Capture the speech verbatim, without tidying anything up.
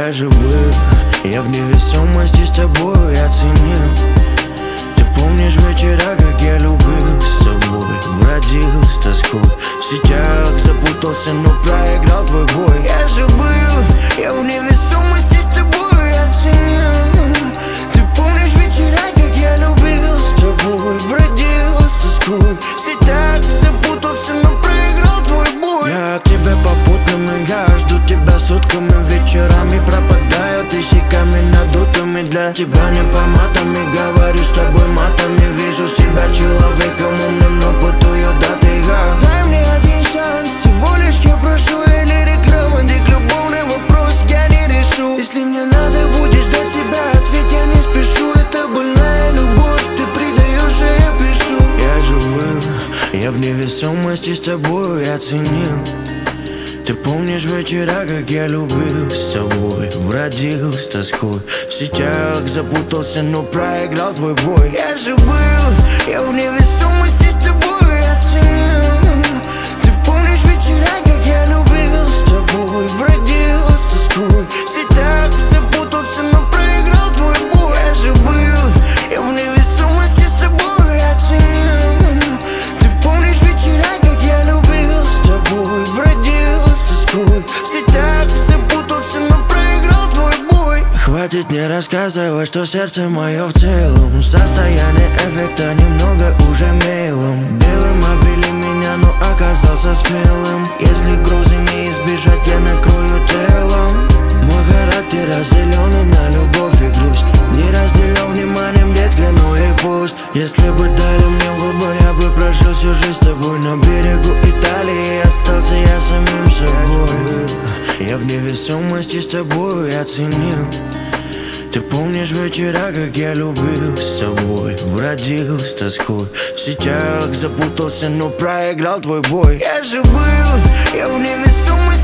Я же был, я в невесомости с тобой оценил. Ты помнишь вечера, как я любил с собой, бродил с тоской в сетях, запутался, но проиграл твой бой. Я же был, я в невесомости с тобой оценил. Ты помнишь вечера, как я любил с тобой, бродил с тоской в сетях, запутался, но проиграл твой бой. Я к тебе попутным, и я жду тебя сутками, вечерами пропадаю тысячами надутыми. Для тебя не форматами, говорю с тобой матами. Вижу себя человеком умным, но путаю даты. Дай мне один шанс, всего лишь я прошу. Я лирик, романтик, любовный вопрос я не решу. Если мне надо будет ждать тебя, ответь, я не спешу. Это больная любовь, ты предаешь, а я пишу. Я же был, я в невесомости с тобой оценил. Ты помнишь вечера, как я любил с собой, бродил с тоской в сетях, запутался, но проиграл твой бой. Я же был, я в невесомости с тобой оценил. Ты помнишь вечера, как я любил с тобой, бродил с тоской в сетях, запутался, но проиграл твой бой. Я же был, я в невесомости с тобой оценил. Ты помнишь вечера, как я любил с тобой, бродил в сетях, запутался, но проиграл твой бой. Хватит не рассказывать, что сердце мое в целом состояние эффекта немного уже мейлом. Белым обвели меня, но оказался смелым. Если грузы не избежать, я накрою телом. Мой характер разделенный на любовь и грусть, не разделен вниманием, детка, ну и пусть. Если бы дали мне выбор, я бы прожил всю жизнь с тобой на берегу Италии, остался я самим собой. Я в невесомости с тобой оценил. Ты помнишь вечера, как я любил с собой, бродил с тоской в сетях, запутался, но проиграл твой бой. Я же был, я в невесомости